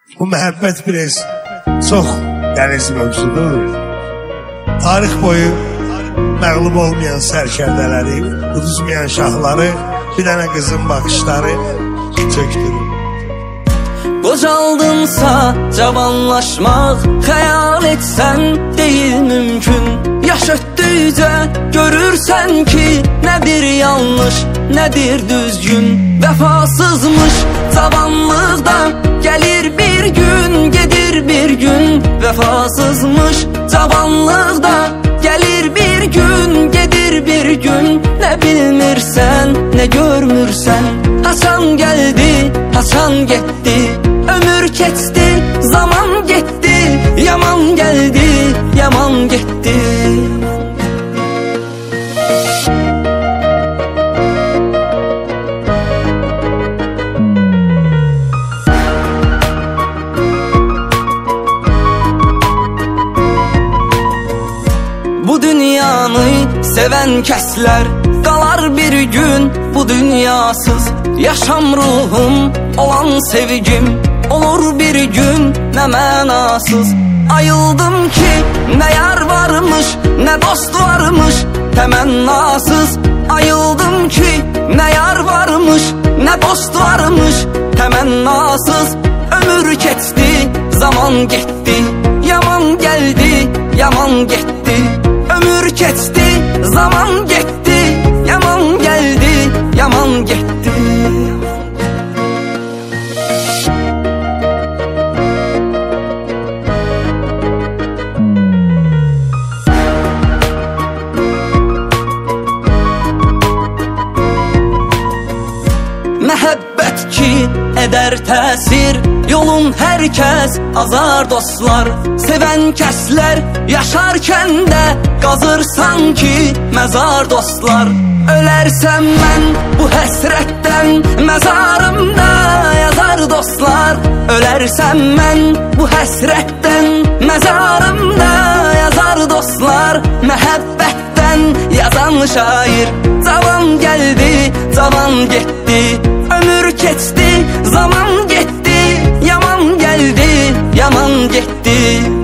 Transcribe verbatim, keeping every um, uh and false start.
Bu məhəbbət biraz çox dəniz mövzudur. Tarix boyu məğlub olmayan sərkərdələri, uduzmayan şahları, bir dənə qızın baxışları çöktürür. Qocaldınsa cavanlaşmaq, xəyal etsən deyil mümkün. Yaş ötdükcə görürsən ki, nə bir yanlış, nə bir düzgün. Vəfasızmış cavanlıqda gəlir bir gün, gedir bir gün. Vəfasızmış cavanlıqda gəlir bir gün, gedir bir gün. Nə bilmirsən, nə görmürsən. Haçan gəldi, haçan getdi. Ömür keçdi, zaman getdi. Yaman gəldi, yaman getdi. Bu dünyanı sevən kəslər qalar bir gün bu dünyasız. Yaşam ruhum olan sevgim olur bir gün nə mənasız. Ayıldım ki nə yar varmış, nə dost varmış, təmənnasız. Ayıldım ki nə yar varmış, nə dost varmış, təmənnasız. Ömür keçdi, zaman getdi. Yaman gəldi, yaman getdi. Ömür keçdi, zaman getdi. Yaman gəldi, yaman getdi. Məhəbbət ki edər təsir, yolun hər kəs azar dostlar. Sevən kəslər yaşarkən də qazırsan ki məzar dostlar. Ölərsəm mən bu həsrətdən, məzarımda yazar dostlar. Ölərsəm mən bu həsrətdən, məzarımda yazar dostlar. Məhəbbətdən yazan şair, cavan gəldi, cavan getdi. Ömür keçdi, zaman getdi. Yaman gəldi, yaman getdi.